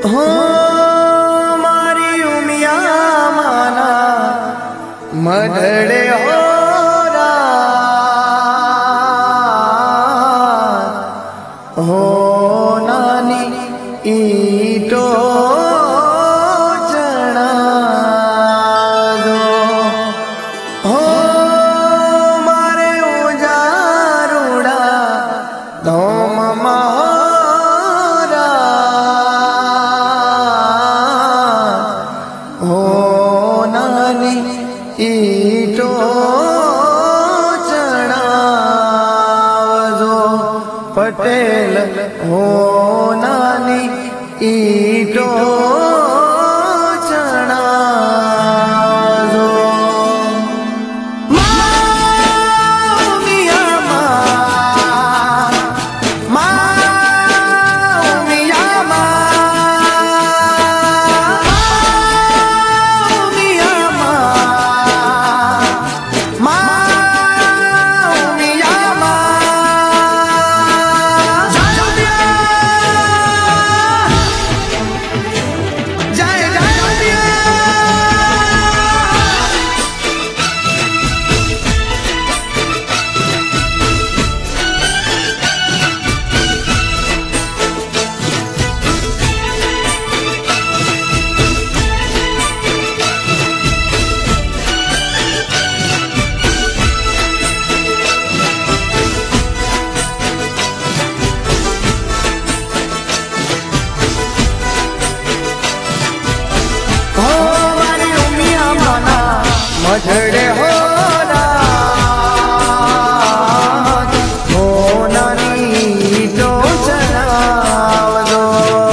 हो मारी उमिया माना मधड़े हो नानी ईटो चढ़ा दो हो मारे उजारूड़ा धोम महारा हो नानी ईटो चढ़ा दो पटेल हो नानी ईटो चढ़ा दो मझड़े हो नानी ईटो चढ़ाव दो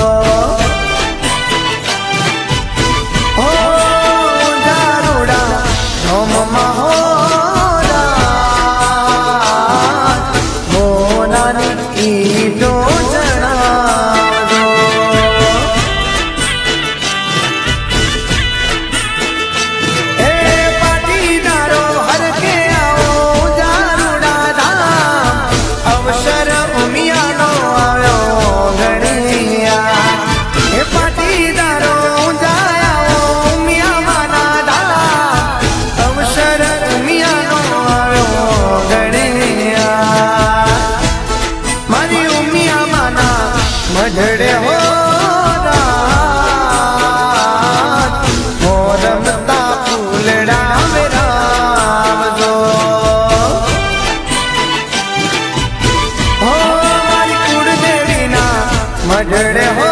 हो जारूड़ा धोम महोरा हो नानी ईटो चढ़ाव दो मझड़े हो रमता फूलड़ा मेरा दो हो मारी कुड़ देवी ना मझड़े हो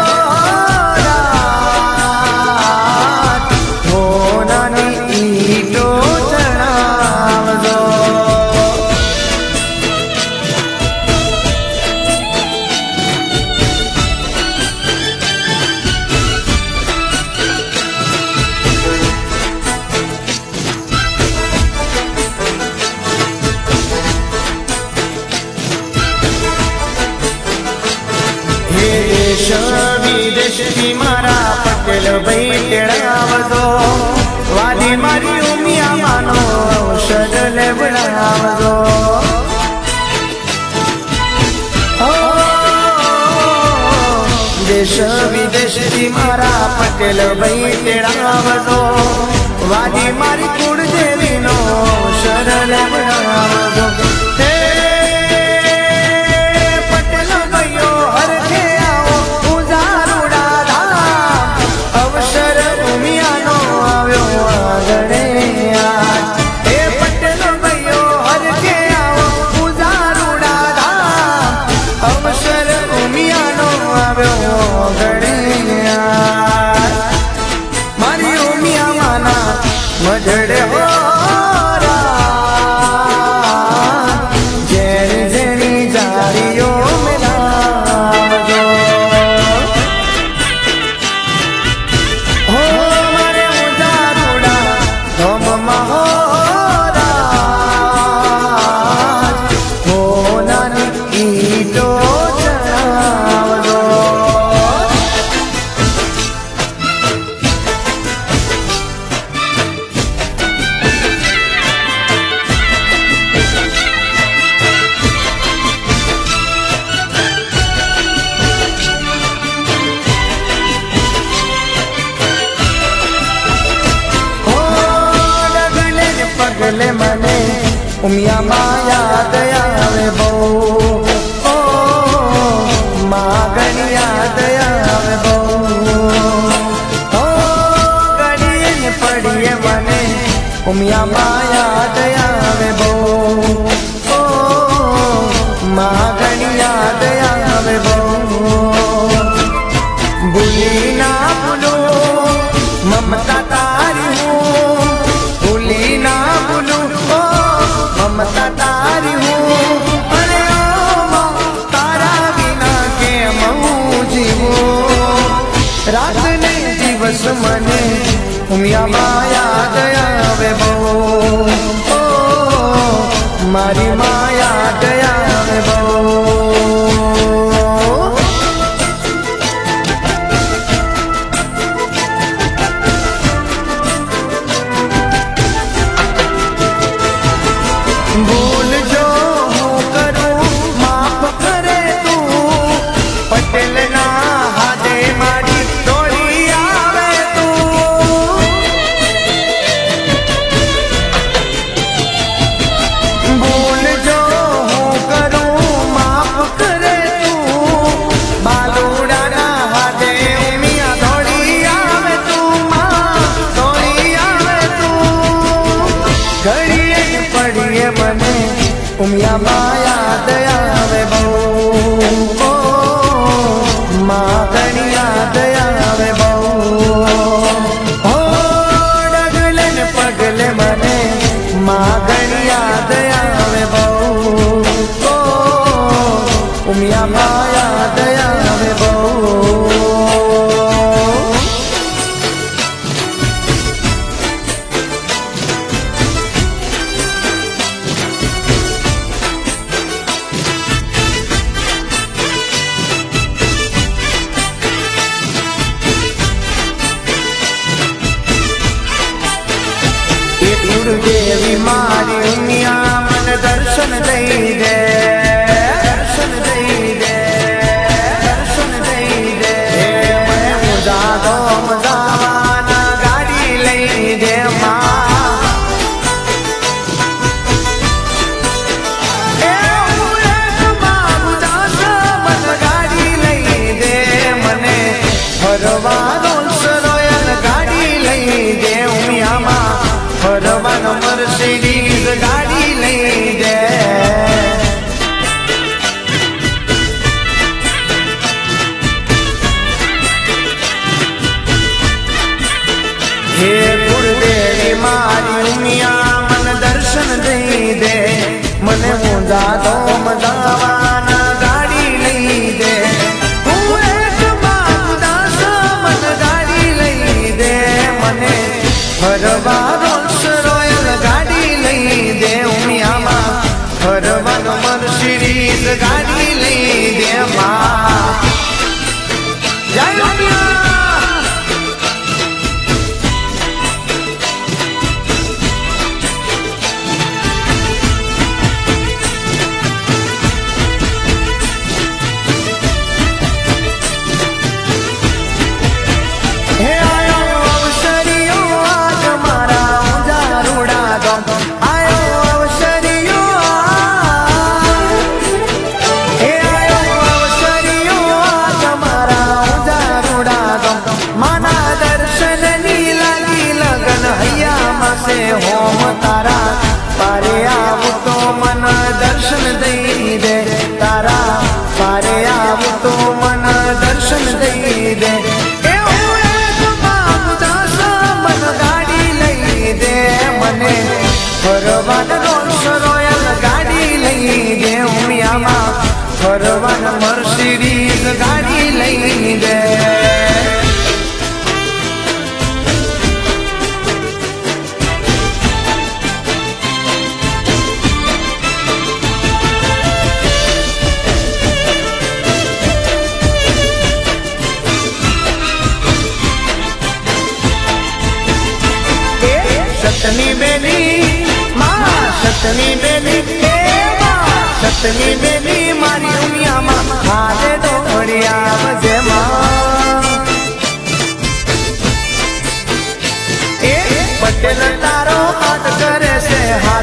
नानी ईटो चढ़ाव दो देश विदेश की मारा पटेल भाई टेढ़ाव दो वाली मारी उमिया मानो औषध ले बढ़ाव दो देश विदेश की मारा पटेल भाई टेढ़ाव दो वाली मारी कुड़ देवी नो औषध ले बढ़ाव दो मारी उमिया माना मझड़े हो जेनी जेनी जारियो मिला दो हो मारे उजारूड़ा धोम महोरा हो नानी ईटो चढ़ाव दो એટલે મને ઉમિયામાં યાદ આવે બહુ, ઓ માં ઘણી યાદ આવે બહુ, ઓ ઘડીએ ને પડીએ મને ઉમિયામાં યાદ આવે બહુ, ઓ માં ઘણી યાદ આવે બહુ. ભૂલી ના ભૂલું મમતા તારી હું, ભૂલી ના ભૂલું મમતા તારી હું, અરે તારા વિના કેમ હું જીવું. રાત ને દિવસ મને ઉમિયામાં યાદ આવે બહુ, મારી માં યાદ આવે બહુ. ભૂલ જો હું કરું માફ કરે તું, પટેલ ના હાથે મારી દોડી આવે તું. ભૂલ જો હું કરું માફ કરે તું, બાલુડાના હાથે ઉમિયા દોડી આવે તું, માં દોડી આવે તું. ઘડીએ પડીએ મને ઉમિયામાં યાદ આવે બહુ, માં ઘણી યાદ આવે બહુ, હો ડગલે ને પગલે મને માં ઘણી યાદ આવે બહુ, ઉમિયામાં યાદ આવે બહુ. દેવી મારી ઉમિયા મને દર્શન દઈ દે, દર્શન દઈ દે, દર્શન દઈ દે. મને મુજાદો મજાવાના ગાડી લઈ દે માં, એ બાબુ દાસ મને ગાડી લઈ દે, મને ફરવાનો સરોયલ ગાડી લઈ દે ઉમિયામાં, ફરવાનો મર્સિડીઝ ગાડી લઈ દે. હે કુળદેવી મારી ઉમિયા મને દર્શન દઈ દે, મને ઊંધા તો મજાવાના ગાડી લઈ દે. હું એક બાબુ દાસ મને ગાડી લઈ દે, મને ફરવાનો ગાડી લઈ દે ઉમિયામાં, ફરવાનો મર્સિડીઝ ગાડી લઈ દે માં. જય ઉમિયા. હે આયો અવસરીઓ આજ મારા ઉજારુડા ગામ, આયો અવસરીઓ, હે આયો અવસરીઓ આજ મારા ઉજારુડા ગામ. માના દર્શનની લાગી લગન હૈયામાં સે હોમ તારા, પારે આવું તો મન દર્શન દઈ દે, તારા પારે આવું તો મન દર્શન દઈ દે. ફરવાન રોલ્સ રોયલ ગાડી લઈ દે ઉમિયામાં, ફરવાન મર્સિડીઝ ગાડી લઈ દે. સતની બેની માં, સતની બેની, સતની બેની મારી ઉમિયામાં, હાથે દોડી આવજે માં. પટેલ તારો હાથ કરે છે.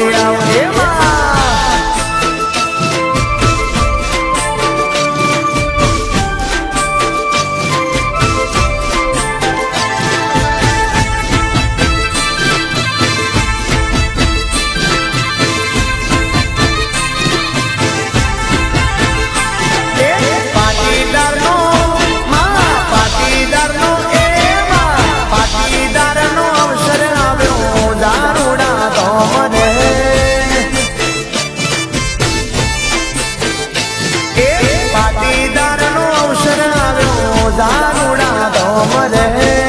દોડી આવે દારૂડા ધોમ રે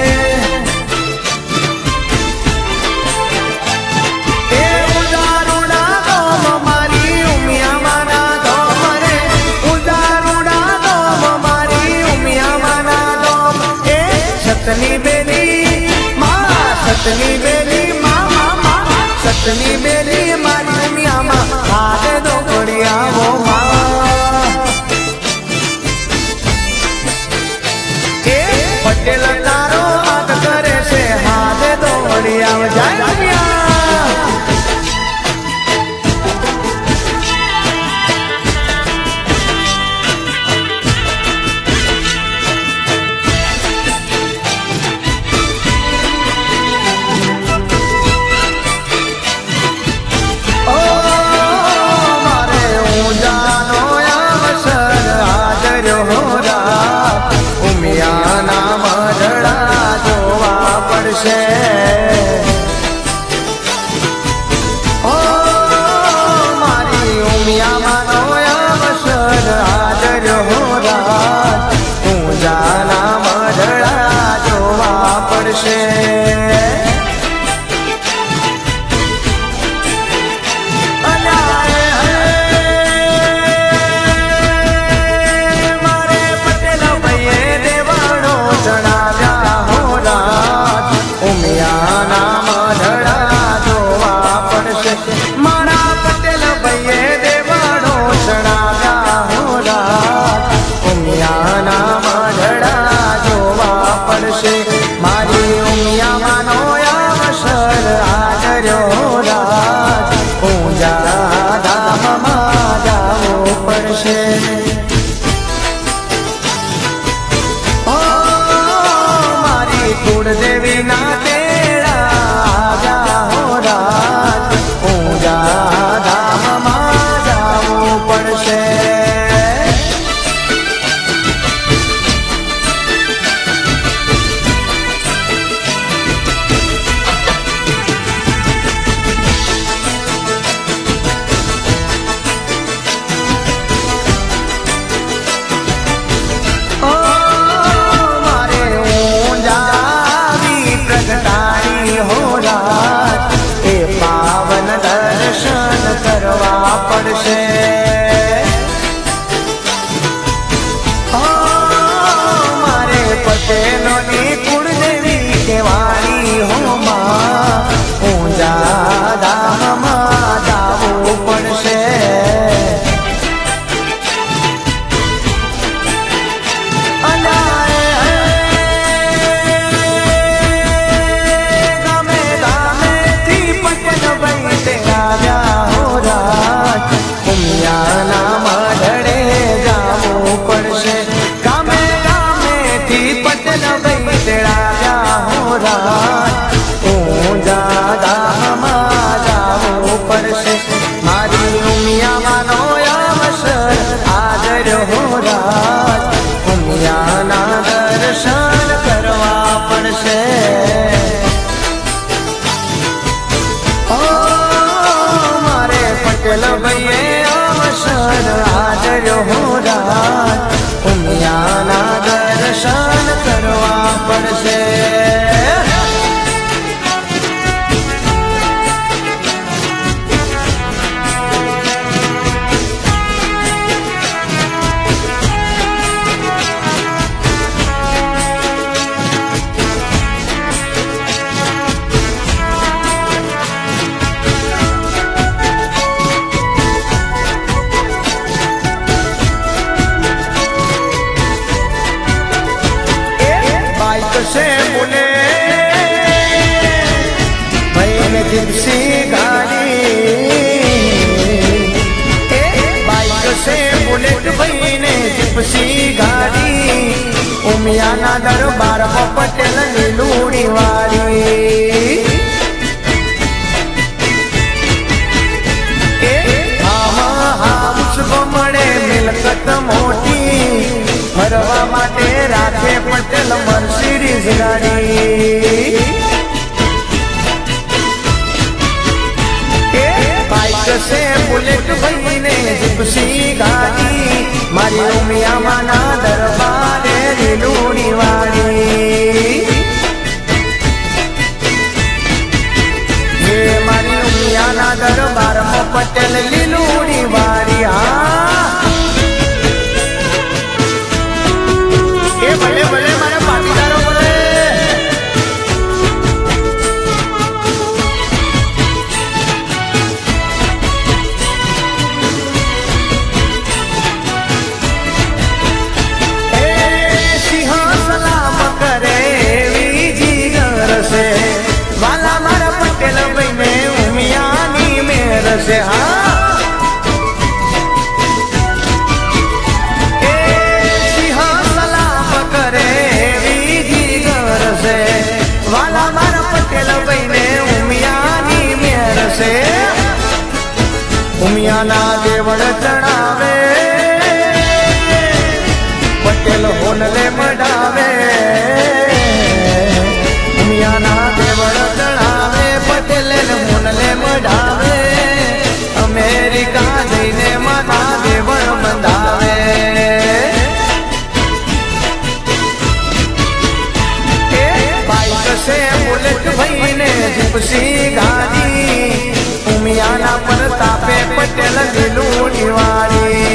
એ ઉદારૂડા ધોમ મારી ઉમિયામાના ધોમ રે ઉદારૂડા ધોમ મારી ઉમિયામાના ધોમ એ સતની બેલી માં સતની બેલી માં સતની બેલી મારી ઉમિયામાં હાથે દોડી આવો માં પટેલ તારો હાથ કરે છે હાથે દોડી આવ જાય દેવી ના તેડા જાઓ રાજ પૂજા ધામમાં જાવું પડશે મારી दरबार में पटेल लीलूड़ी वाली મળે મિલકત મોટી ફરવા માટે રાખે પટેલ મર્સિડીઝ ગાડી બાઈક છે બુલેટ ભાઈને જીપ્સી ગાડી મારી ઉમિયામાના દરબારે લીલુડી વાળી મારી ઉમિયાના દરબારમાં પટેલ લીલુડી વાળી ભલે ભલે મારા પાટીદારો બોલે સિંહ સલામ કરે વીજી ગરસે વાલા મારા પટેલ ભાઈને ઉમિયાની મેર છે વાલા મારા પટેલ ભાઈને ઉમિયાની મેર છે ઉમિયાના દેવળ ચડાવે પટેલ હોનલે મડાવે ઉમિયાના દેવળ ચડાવે પટેલ હોનલે મડાવે અમેરિકા જઈને માતા દેવળ બંધાવે से बुलेट भाईने जिप्सी गाड़ी उमियाना पर तापे पटेल लीलूड़ी वाली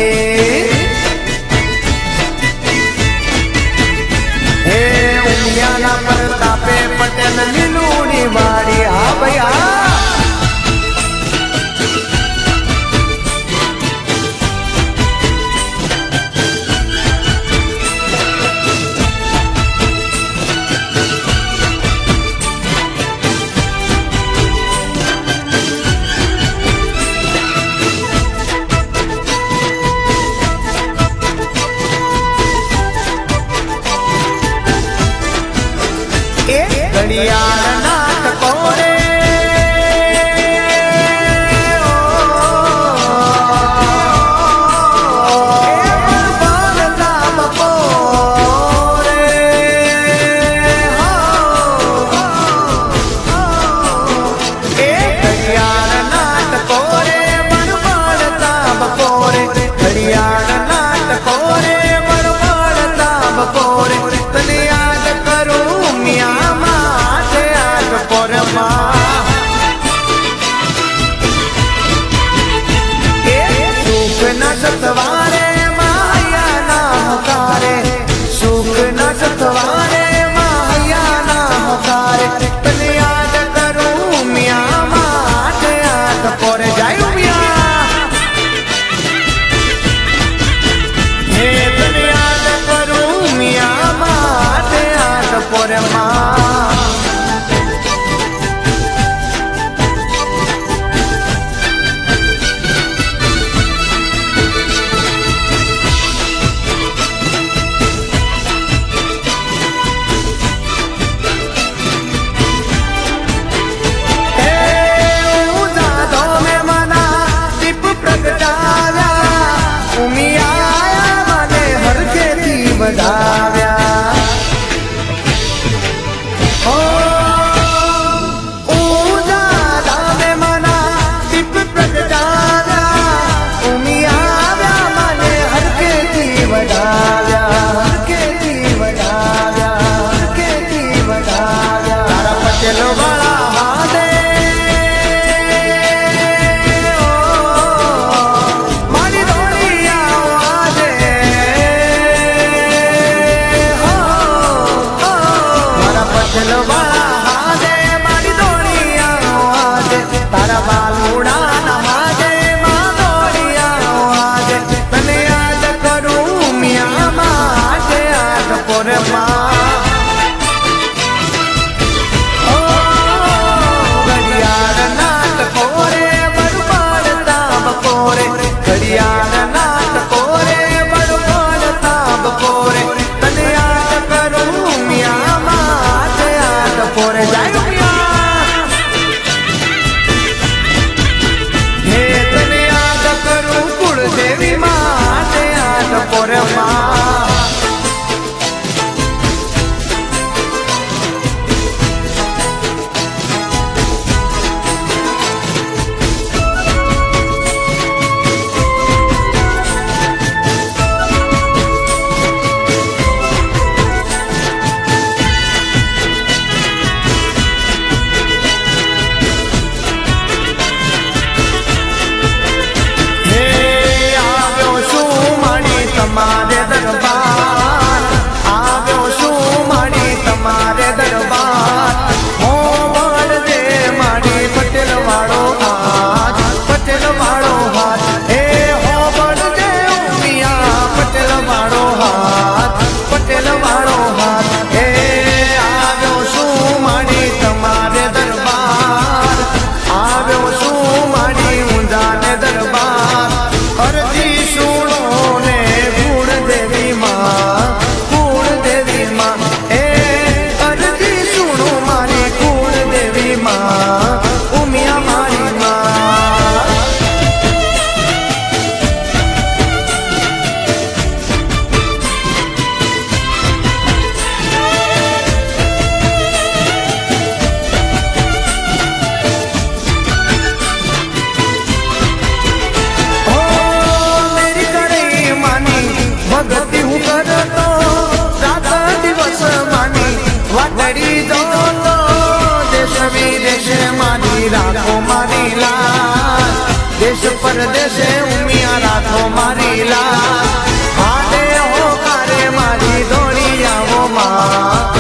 વાદળી જો તો દેશ વિદેશે મારી રાખો મારી લાલ દેશ પરદેશે ઉમિયા રાખો મારી લાલ હાડે હો કારે મારી દોડી આવો માં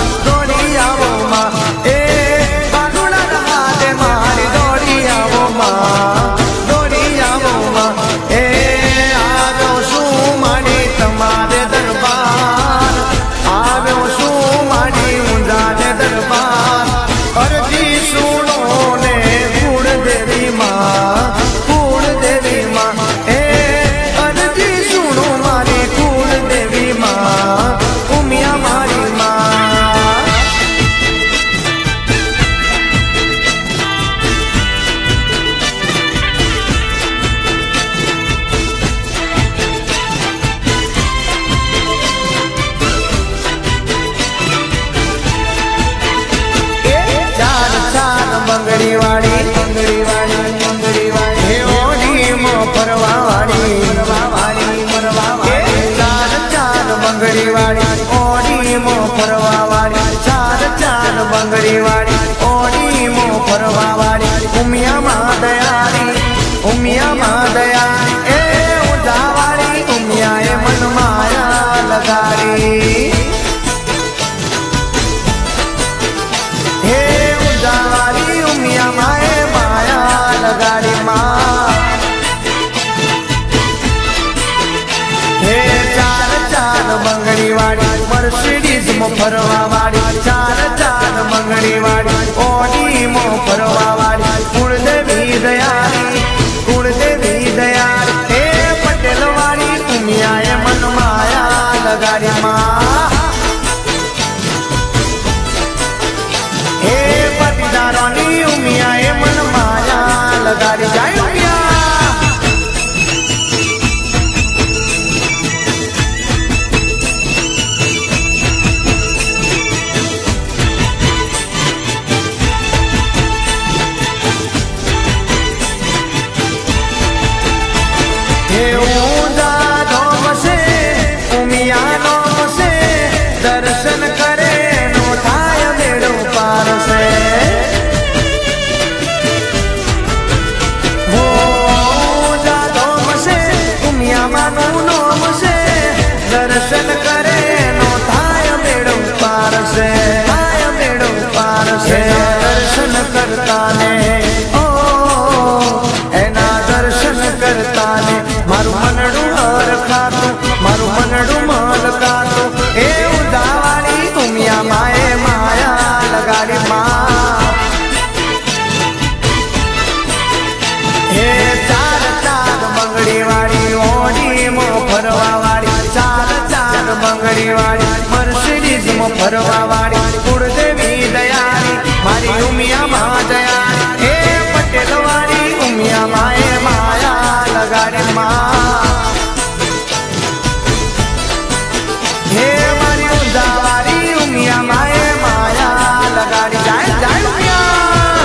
એ બાગુડા હાડે મારી દોડી આવો માં એ આવ્યો શું મારી તમારે દરબાર આવ્યો શું મારી ઊંઝાને દરબાર અરજી સુનો ને કુળદેવી માં એ અરજી સુનો મારી કુળદેવી માં ઉમિયા મારી માં બંગડી વાળી હે ઓડી મો ફરવા વાળી ચાર બંગડી વાળી ઓડી મો ફરવા વાળી ચાર બંગડી વાળી ઓડી મો ફરવા વાળી ઉમિયા માં દયાળી એ ઉધા વાળી ઉમિયા એ મન માયા લગાડી હે ઉધા વાળી ઉમિયા માએ માયા લગાડી માં હે ચાર બંગડી વાળી મર્સિડીઝ મો ફરવા વાળી ચાર બંગડી વાળી ઓડી મો ફરવા વાળી કુળદેવી દયાળી હે પટેલ વાળી ઉમિયા એ મન માયા લગાડી માં હે પતિદારોની ઉમિયા એ મન માયા લગાડી જાય ઉમિયા હે ઊંઝા ધોમશે ઉમિયા નોમશે દર્શન કરે નો થાય મેળો પારસે હો ઊંઝા ધોમશે ઉમિયા માનું નોમશે દર્શન કરે નો થાય મેળો પારસે દર્શન કરતા ને એના દર્શન કરતા ને મારું મનડું મલ ખાતું એ ઉદાવાળી ઉમિયા માએ માયા લગાડી માં હે ચાર બંગડી વાળી ઓડી મો ફરવા વાળી ચાર બંગડી વાળી મર્સિડીઝ મો ફરવા વાળી કુળદેવી દયાળી મારી ઉમિયા માં દયાળી હે પટેલ વાળી ઉમિયા માએ માયા લગાડી માં હે મારી ઊંઝાવાળી ઉમિયા માએ માયા લગાડી જાય ઉમિયા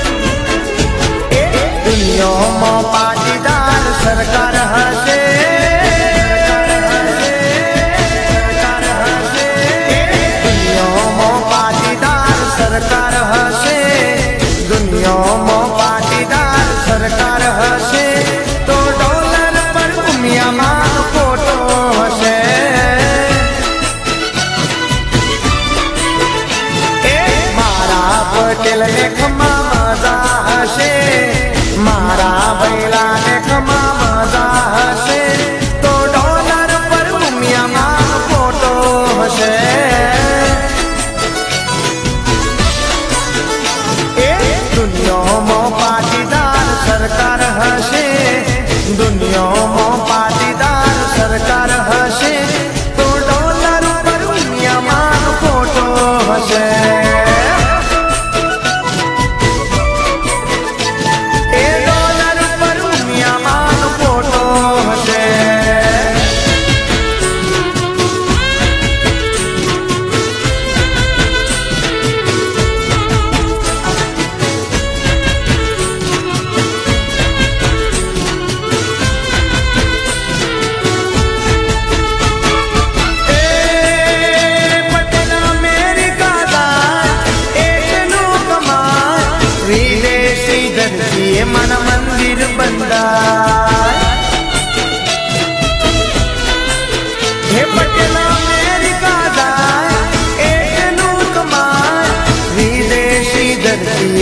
દુનિયામાં પાટીદાર સરકાર હશે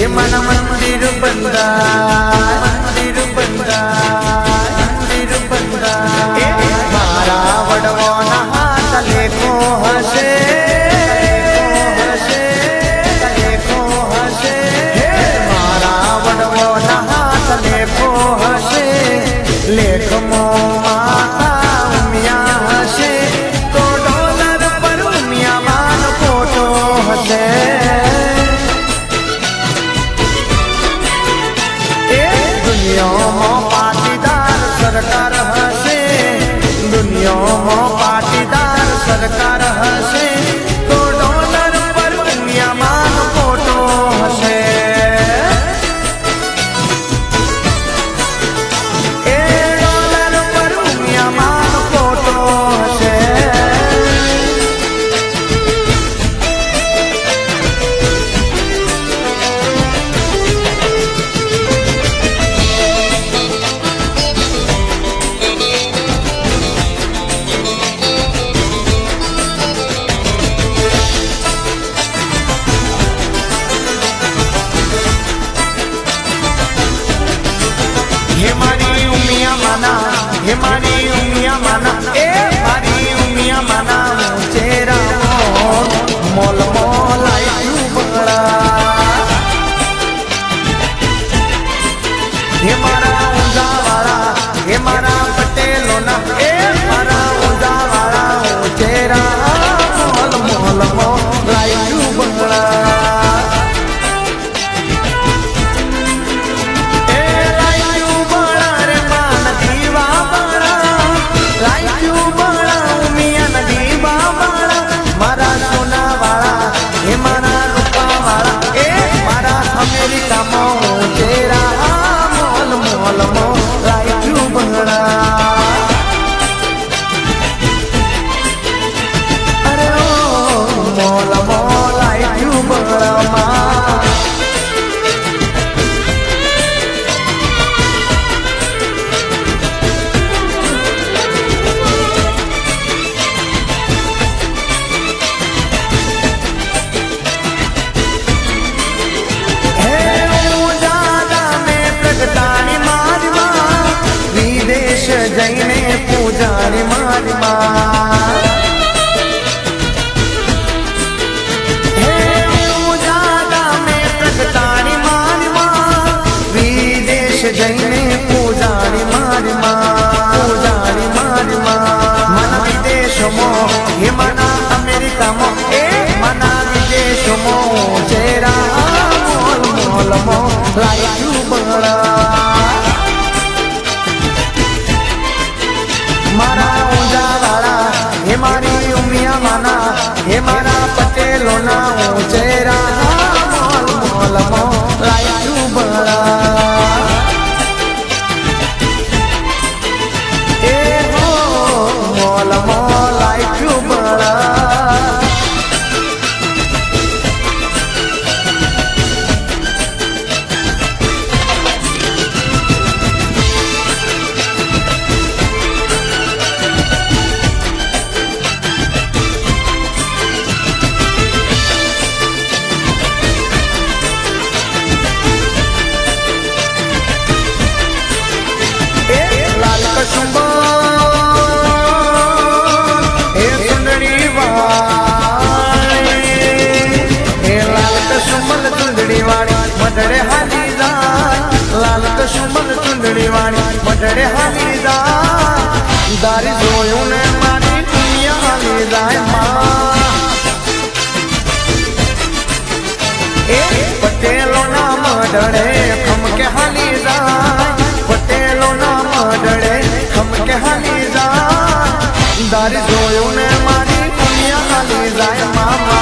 मन मंदिर बंदाय मंदिर बंदाय मंदिर बंदाय मारा वडवो ना हाथ लेखो हसे लेखो हसे मारा वडवो ना हाथ लेखो हसे लेख मो माता उमिया हसे तो डॉलर पर उमिया मान फोटो हसे दुनिया में पाटीदार सरकार हसे दुनिया में पाटीदार सरकार हसे तो डॉलर पर दुनिया मान फोटो हसे डॉलर पर दुनिया मान फोटो हसे हे मारी उमिया माना ए मारी उमिया माना चेहरा मोल मोल आई बड़ा हे मारा ऊंजा वाला हे मारा पटेलो ना ए मारा ऊंजा वाला चेहरा मोल मोल मोल आई बड़ा अमेरिका मो चेहरा मोल मोल मो रायू बंगड़ा अरे ओ मोल मोल रायू बंगड़ा जैने पूजारी मारी हे पूजादा में प्रगटानी मारी विदेश जैने पूजारी मारी पूजारी मारी मना विदेश मो हे मना अमेरिका मो ए मना विदेश मो चेहरा मोल मोल मो रायू बंगड़ा मारा ऊंजा वाला हे मारी उमिया माना हे मारा पटेलो ना चेहरा मोल मोल मोल रायू बड़ा ए हो मोल मोल रायू बड़ा मटड़े हाली जाय लाल कशुमल चुंदड़ी वाणी मटड़े हाली जाय दारी जोयूं ने मारी दुनिया हाली जाय मां ए पटेलो ना मटड़े खम के हाली जाय पटेलो ना मटड़े खम के हाली जाय दारी जोयूं ने मारी दुनिया हाली जाय मामा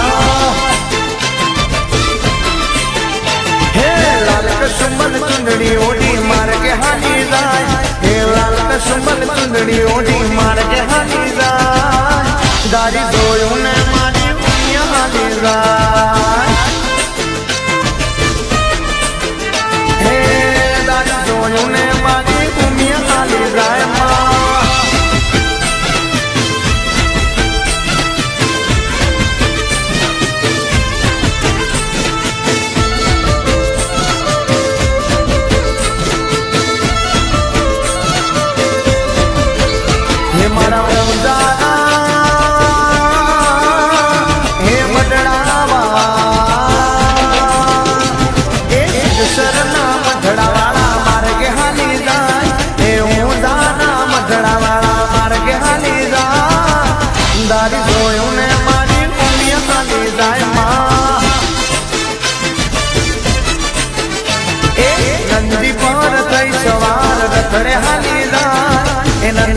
सुमन चुंदड़ी ओढ़ी मार के हाली जाय हे लाल सुमन चुंदड़ी ओढ़ी मार के हाली जाय दारी जोयूं ने मारी दुनिया हाली जाय हे दारी जोयूं ने मारी दुनिया हाली जाय मां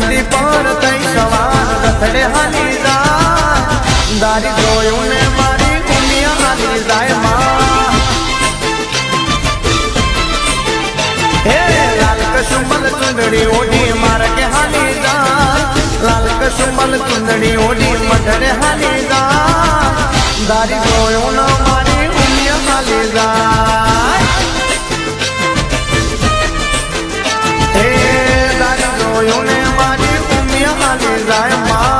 નંદી પર તઈ સવાર રથડે હાલી જાય દારી જોયું ને મારી ઉમિયા હાલી જાય માં હે લાલ કશુમલ ચુંદડી ઓઢી મારે કે હાલી જાય લાલ કશુમલ ચુંદડી ઓઢી મઢડે હાલી જાય દારી જોયું ને મારી ઉમિયા હાલી જાય હે દારી જોયું ને મારી ઉમિયા હાલી જાય માં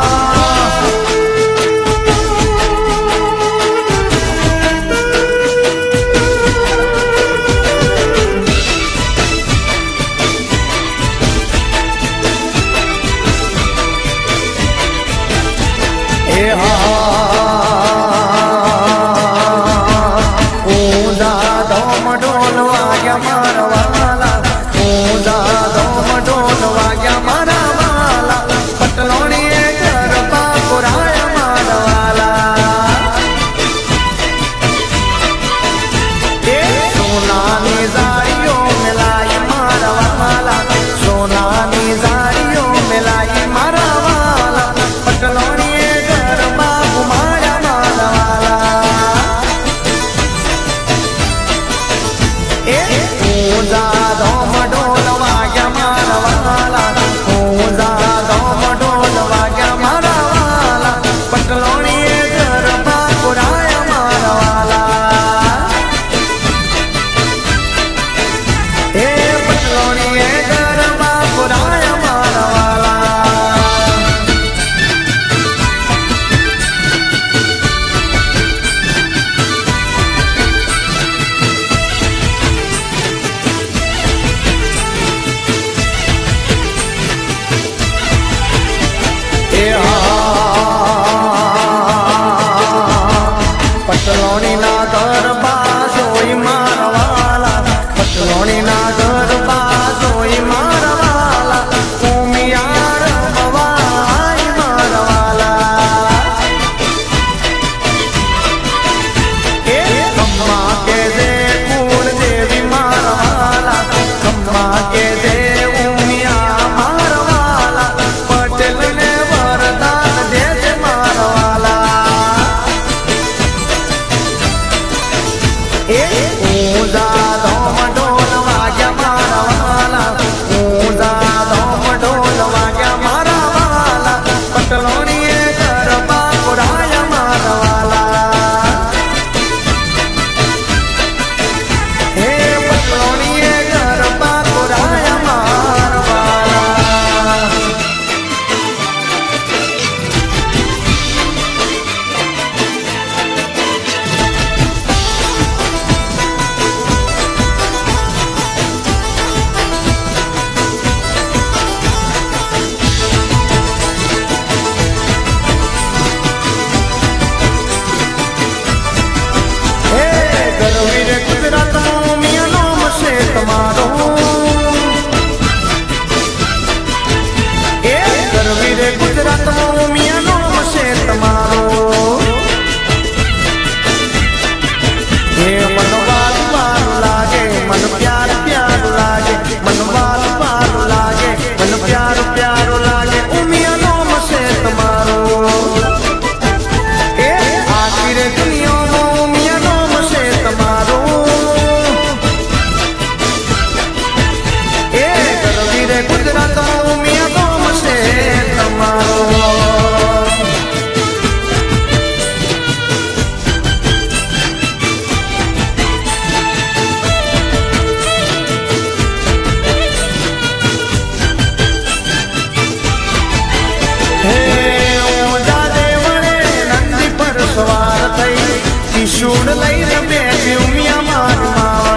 શૂળ લઈને બેઠી ઉમિયા મારી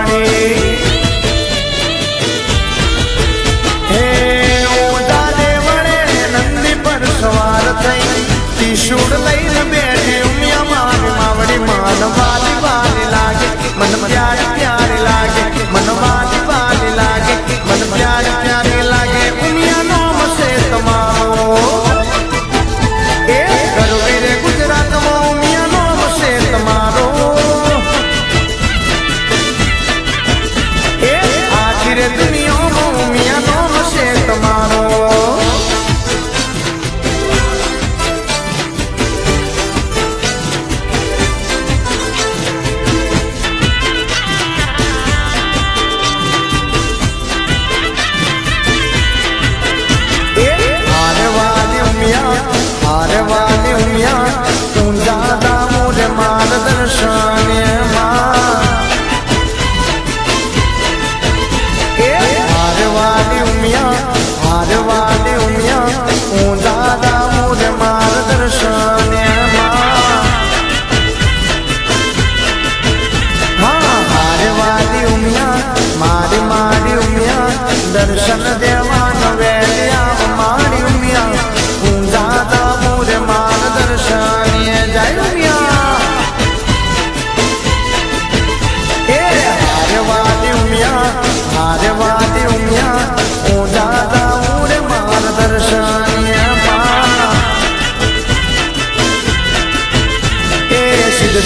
માવડી હે ઓજા દેવળે નંદી પર સવાર થઈ ત્રિશૂળ લઈને બેઠી ઉમિયા મારી માવડી મન વાલી વાલી લાગે મન પ્યારી પ્યારી લાગે મન વાલી વાલી લાગે મન પ્યારી પ્યારી લાગે ઉમિયા નામ છે તમારો એ ગરવી રે ગુજરાતમાં ઉમિયા નામ છે તમારો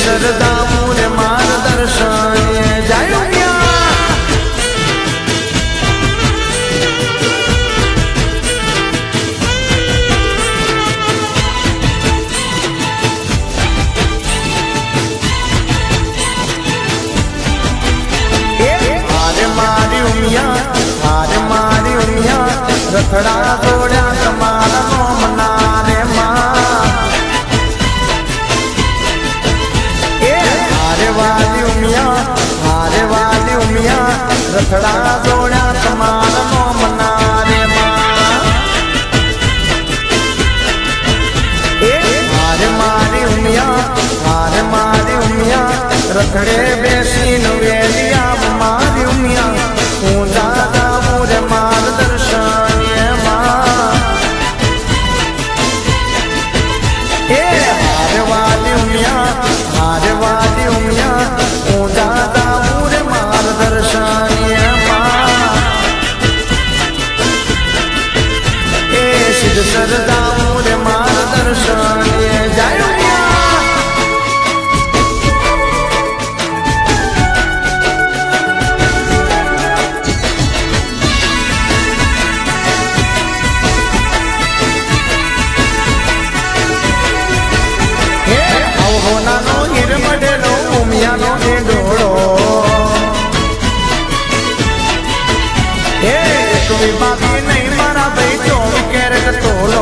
સરદામુ રે માર્ગદર્શન જાય રથડા જોડ્યા તમારા નોમના રે માં એ હારે વાલી ઉમિયા રથડા જોડ્યા તમારા નોમના રે માં એ હારે મારી ઉમિયા રથડે બેસીને વેલિયા મારી ઉમિયા હું દાદા મોરે માર્ગદર્શન સરદામુ રે માર્ગદર્શન જાય નાનો હિરમડેલો ઉમિયાનો ઢોળો હે તું બાકી નહીં મારા ભાઈ ચોવી કેરેટ તોલો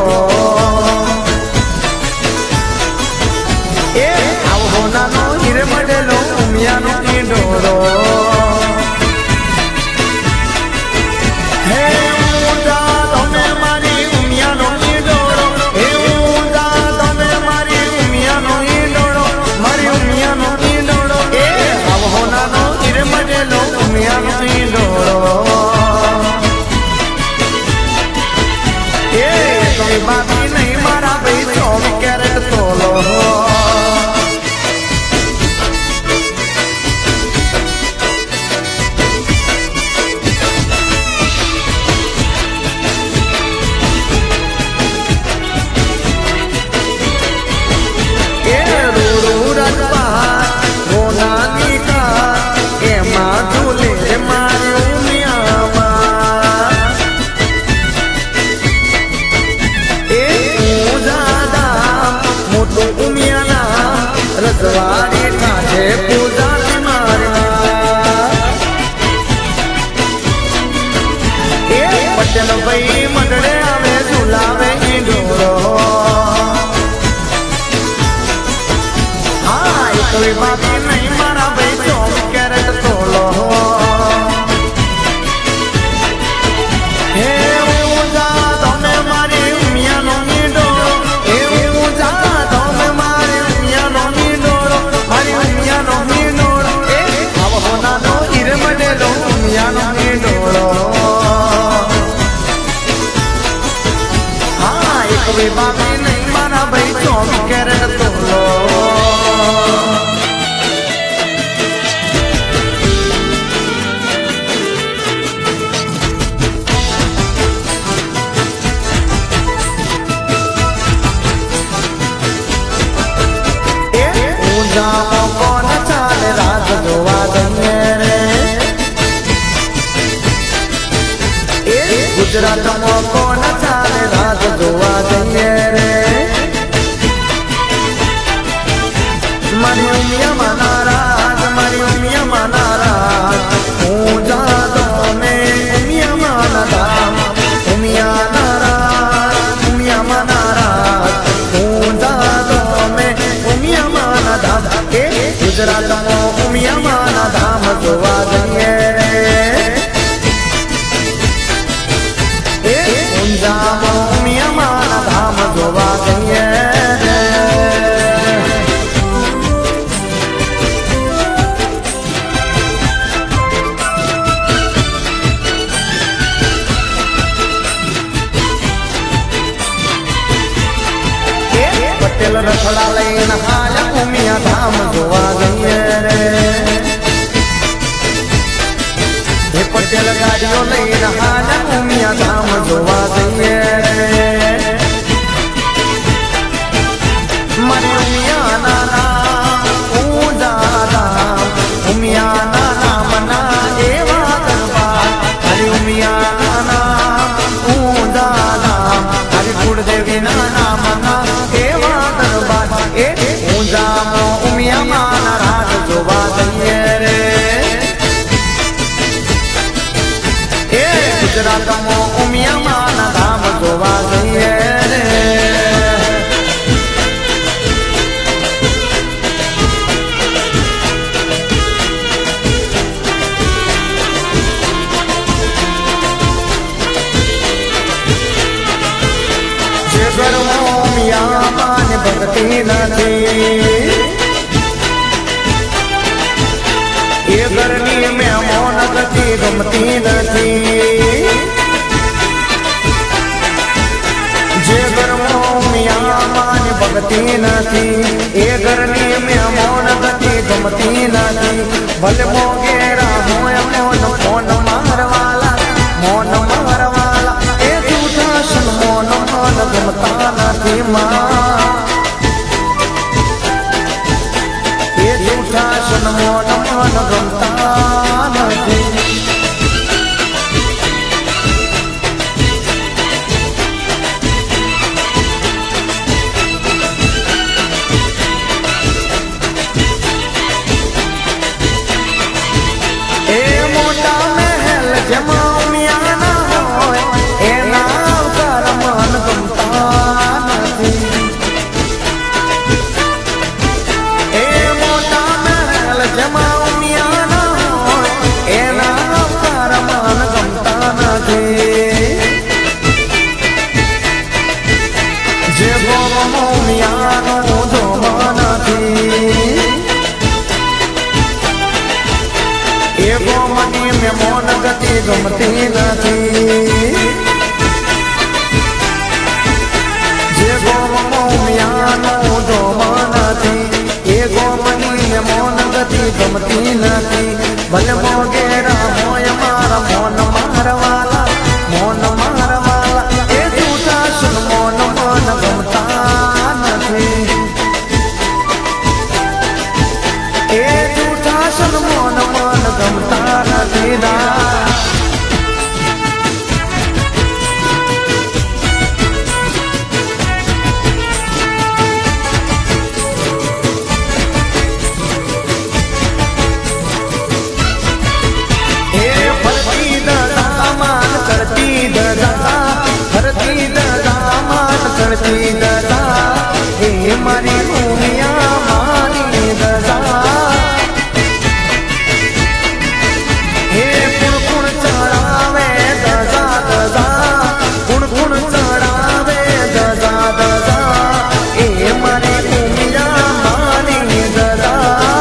એ આવો નાનો હિરમડેલો ઉમિયાનો ઢોળો હે ઊંડા તમે મારી ઉમિયાનો ઢોળો હે ઊંડા તમે મારી ઉમિયાનો બાકી નહીં મારા ભાઈ ચોવી કેરેટ તોલો રજવાડી કાંઠે પૂજા મારવા એ પટેલ ભાઈ મંડળે આવે ઝુલાવે ઈંડોરો હા એક બાકી નહીં મારા ભાઈ ચોવી કેરેટ તોલો હે ઊંઝા તમે મારી ઉમિયાનો ઈંડોરો હે ઊંઝા તમે મારી ઉમિયાનો બાકી નહીં મારા ભાઈ ચોવી કેરેટ તોલો ઊંઝામાં કોણ ચાલે રાત જોવા જઈએ રે ગુજરાતમાં કોણ ચાલે રાત જોવા જઈએ રે મારી ઉમિયામાં નારાજ ઊંઝા તમે ઉમિયામાં નારાજ ઉમિયામાં નારાજ ઊંઝા તમે ઉમિયામાં નારાજ એ ગુજરાતમાં ઉમિયામાં ધામ જોવા જઈએ રે ઊંઝામાં ઉમિયામાં ધામ જોવા જઈએ પટેલ રથડા લઈને હાલ્યા ઉમિયા ધામ જોવા જઈએ રે હે પટેલ ગાડીઓ લઈને હાલ્યા ઉમિયા ધામ જોવા જઈએ રે મારી ઉમિયા નાના દેવીના નામના એવા દરબાર એ ઊંઝામાં ઉમિયામાં રાત જોવા જઈએ રે એ ગુજરાતમાં ઉમિયામાં ધામ જોવા જઈએ રે ભક્તિ નથી એ ઘરની મહેમાન ગતિ ગમતી નથી જે ઘરમાં મિયામાન ભક્તિ નથી એ ઘરની મહેમાન ગતિ ગમતી નથી ભલે મોગેરા હોય મોન ફોન મારવાલા મોન મારવાલા એ જૂઠા સન મોન મોન ગમતા નથી માં શાસન મોન મોન ગમતા નથી એ મોટા મહેલ જેમાં ઉમિયાના હોય એના અવતાર મન ગમતા નથી જેમાં ઉમિયાના હોય એના અવતાર મન ગમતા નથી જે ગોમ ઉમિયાનો જોમ નથી એ ગોમની મેમોન ગતિ ગમતી નથી જે ગોમ ઉમિયાનો જોમ નથી એ ગોમની મેમોન ગમતી નથી ભલે મોગેરા હોય મારા મોન મારવાલા મોન મારવાલા એ જૂઠા સુન મોન મોન ગમતા નથી એ જૂઠા સુન મોન મોન ગમતા નથી ના કરતી દદા એ મારી ઉમિયા મારી દદા હે કુણ કુણ ચડાવે દદા દદા કુણ કુણ ચડાવે દદા દદા એ મારી ઉમિયા મારી દદા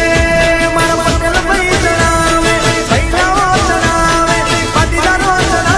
એ મારા પટેલ ભાઈ ચડાવે ભૈલાઓ ચડાવે પાટીદારો ચડાવે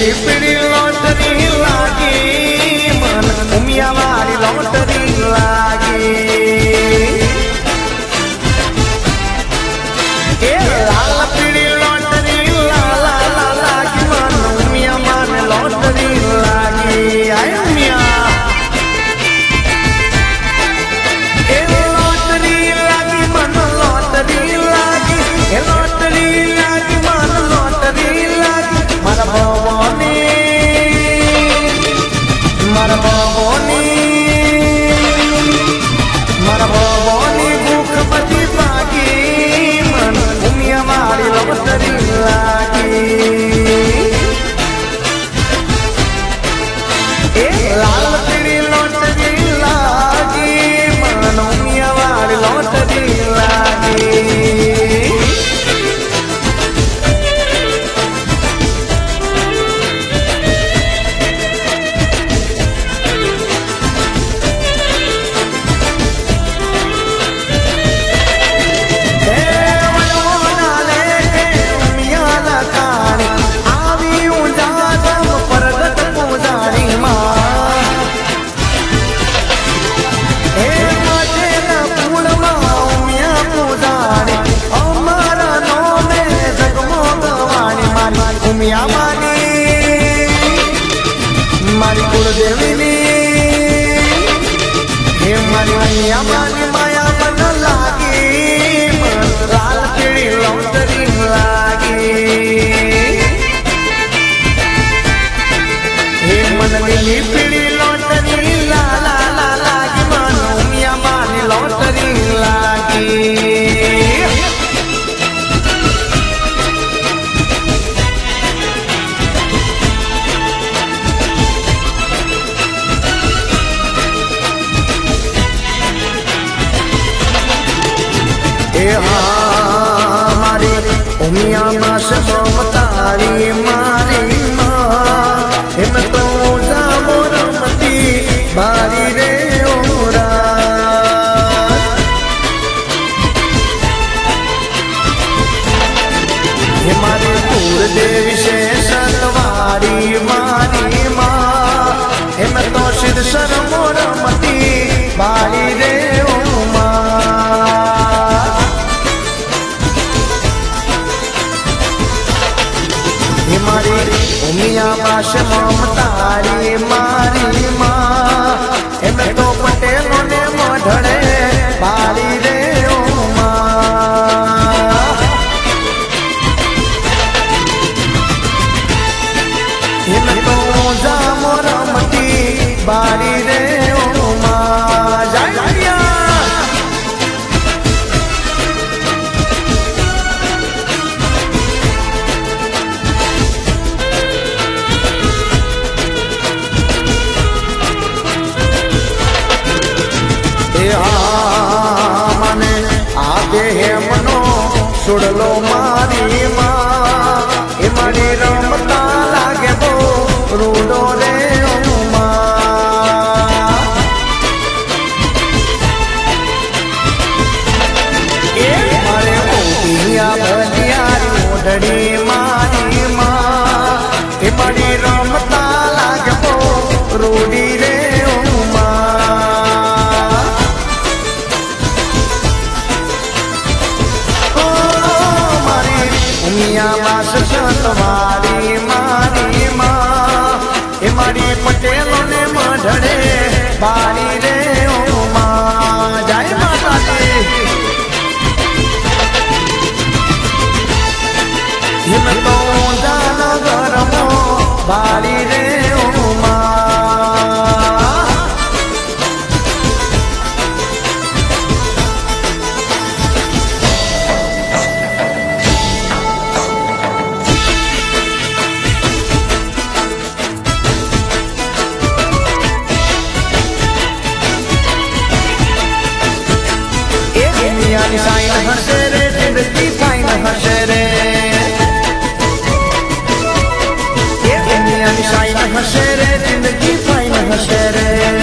લીલી પીળી લોટરી લાગી મન ઉમિયા વાળી લોટરી લાગી એ લાલ પીળી લોટરી લાલા લાગી મન ઉમિયા મને લોટરી લાગી આય ઉમિયા એ લોટરી લાગી મન લોટરી લાગી એ લોટરી લાગી મન લોટરી લાગી મારા ભગવાની ભૂખ બધી ભાગી મન ઉમિયા મારી લોટરી લાગી એ લાલ પીળી લોટરી લાગી મન ઉમિયા મારી લોટરી લાગી મારી કુળદેવીની હે મારી મૈયા મારી માયા મન લાગી મન લાલ પીળી લોટરી લાગી હે મન લીલી પીળી લોટરી લાલા લાગી મન ઉમિયા મારી લોટરી લાગી મારી ઉમિયા માસ મમતારી મારી માં એમ તો જામો રમતી બારી રે ઓરા હે મારી કુળદેવી છે સતવારી મારી માં એમ તો સિદ્ધ સરમો રમતી બારી રે ઉમિયા માસ મમતારી મારી માં એમ તો પટેલો ને મઢડે બારી રે એમ તો જામો રમતી બારી રે સુડલો મારી માં એ મારી રમતા લાગે બો રૂડો રે એ મારે મોટિયા ભલિયારી ઓઢડી મારી માં એ મારી રમતા લાગે બો રૂડી રે સતવારી મારી માં એ મારી પટેલો ને મઢડે બારી રે જય માતાજી હિમ તો જાનગરમો બારી રે સાઈન હશે રે જિંદગી ફાઈન હશે રે સાઈન હશે રે જિંદગી ફાઈન હશે રે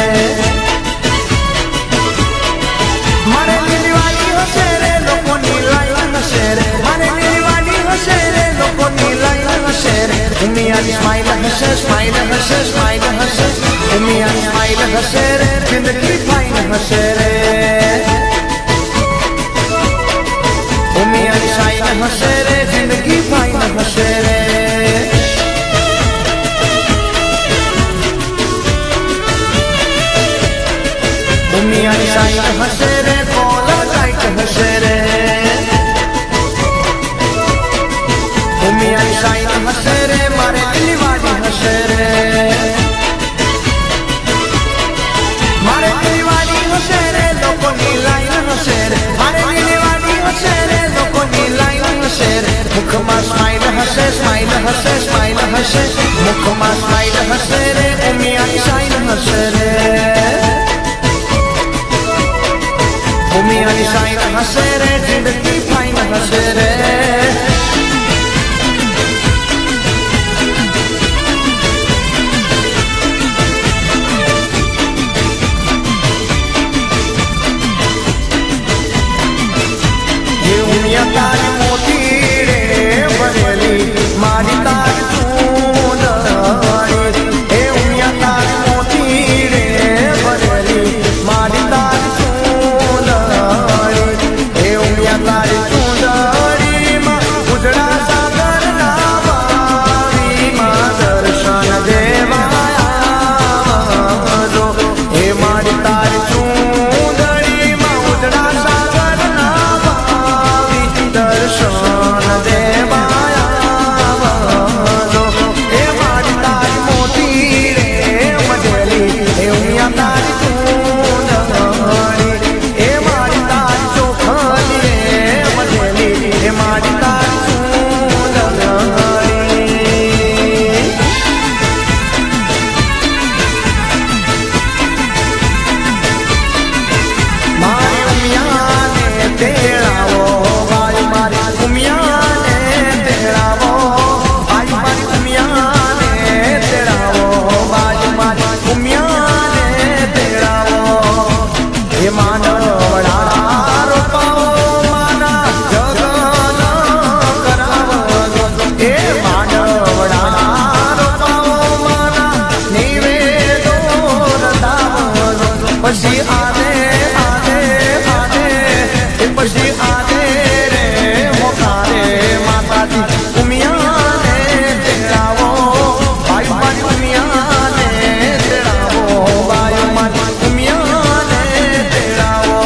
મારે દિલવાળી હશે રે લોકોની લાઈન હશે રે મારે દિલવાળી હશે રે લોકોની લાઈન હશે રે ઉમિયાની સ્માઈલ હશે સ્માઈલ હશે સ્માઈલ હશે ઉમિયાની સ્માઈલ હશે રે જિંદગી ફાઈન હશે રે ઉમિયાની સ્માઈલ હશે રે જિંદગી ફાઈન હશે રે ઉમિયાની સ્માઈલ હશે રે કોલર લાઈટ હશે રે ઉમિયાની સ્માઈલ હશે રે મારે દિલવાડી હશે રે મારે દિલવાડી હશે રે લોકોની લાઈન હશે રે મારે દિલવાડી હશે રે લોકોની લાઈન હશે રે મુખમાં સ્માઈલ હશે સ્માઈલ હશે સ્માઈલ હશે મુખમાં સ્માઈલ હશે રે ઉમિયાની સ્માઈલ હશે રે ઉમિયાની સ્માઈલ હશે રે જિંદગી ફાઈન હશે રે તારી મોતી રે ભરેલી મારી તારી ચૂંદડી એ ઉમિયા તારી મોતી રે ભરેલી મારી તારી ચૂંદડી એ ઉમિયા તારી ચૂંદડીમાં ઉજળા સાગર ના વાવીમાં દર્શન દેવાયા એ મારી તારી ચૂંદડીમાં ઉજળા સાગર ના દર્શન દેવાયા એ મારી તારી મોતી રે મઢેલી એ ઉમિયા તારી ચૂંદડી એ મારી તારી ચોખલી રે મઢેલી એ મારી તારી ચૂંદડી મારી ઉમિયાને તેડાવો પછી આને આને આને પછી આને રે મોકારે માતાજી ઉમિયાને તેડાવો ભાઈ મારી ઉમિયાને તેડાવો ભાઈ મારી ઉમિયાને તેડાવો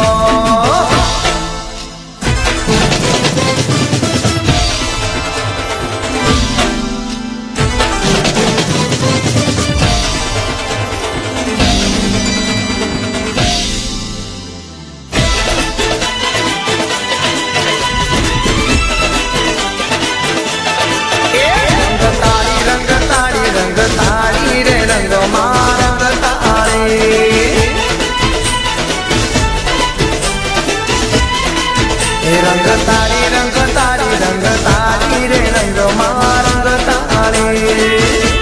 રંગ તારી રે રંગ માં રંગ તારી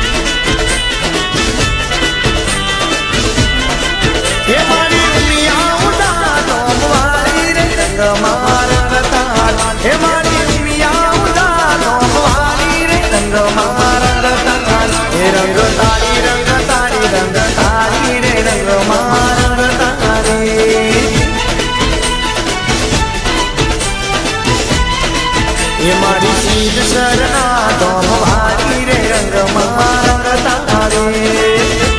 હે મારી ઉમિયા ઉડા ડોમવાળી રે રંગ માં રંગ તારી હે મારી ઉમિયા ઉડા ડોમવાળી રે રંગ માં રંગ તારી હે રંગ તારી રે રંગ માં રંગ તારી એ મારી સીધ શરણા ડોમવાળી રે રંગમાં રંગ તારી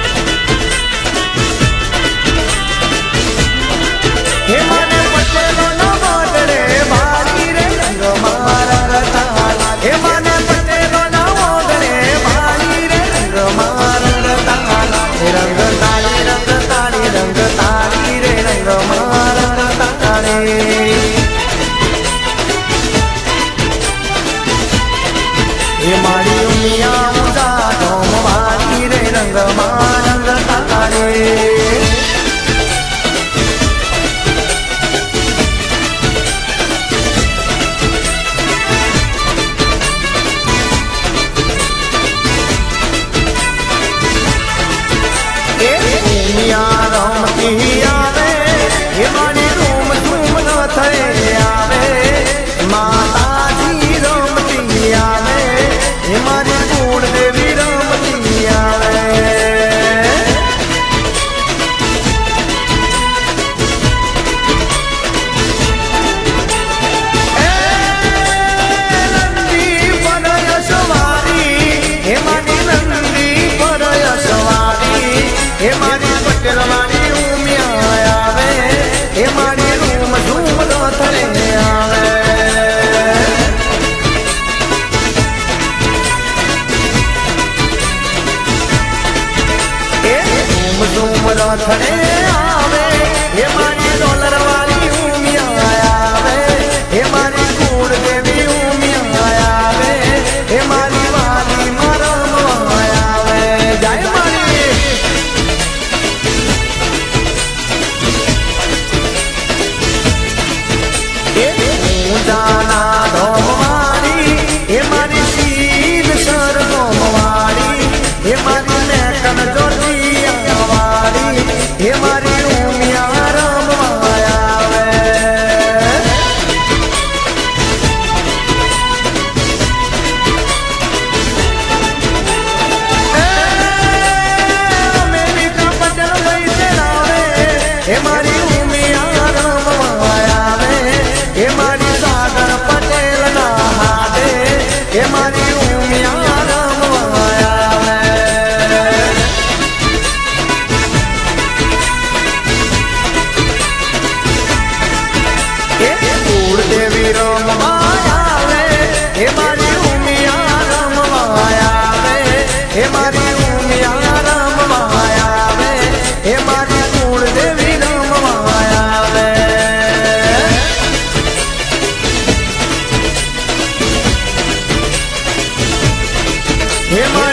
હે મને પટેલો નો મોગરે વાળી રે રંગમાં રંગ તારી હે મને પટેલો નો મોગરે વાળી રે રંગમાં રંગ તારી રંગ તારી રે રંગમાં રંગ તારી એ મારી ઉમિયા ઉડા ડોમવાળી રે રંગમાં રંગ તારી એ ઉમિયા રમતી આવે એ મારી રૂમ ધૂમ ન થઈ આવે માતાજી રમતી આવે એ મારી કુળ રથડે આવે એ મારી ડોલર વાળી ઉમિયા આવે એ મારી કુળ દેવી ઉમિયા આવે એ મારી વાલી મરમવા આવે જય મારી એ ઊંચાના ધોમ મારી એ મારી શીલ સરગમ વાળી એ મારી મેકન જોડિયા વાળી એ મારી ઉમિયા રમવા આવે અમેરિકા પટેલ લઈ આવે એ મારી ઉમિયા રમવા આવે એ મારી સાગર પટેલ ના હાથે એ મારી ઉમિયા રમવા આવે એ કુળદેવી રમવા આવે એ મારી ઉમિયા રમવા આવે એ મારી ઉમિયા રમવા આવે એ મારી કુળદેવી રમવા આવે હે